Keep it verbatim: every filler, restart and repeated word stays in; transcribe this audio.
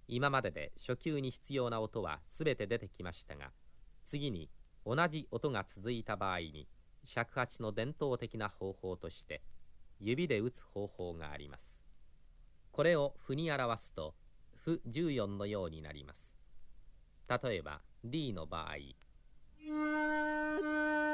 今までで初級に必要な音はすべて出てきましたが、次に同じ音が続いた場合に尺八の伝統的な方法として指で打つ方法があります。これを譜に表すと譜じゅうよんのようになります。例えば D の場合、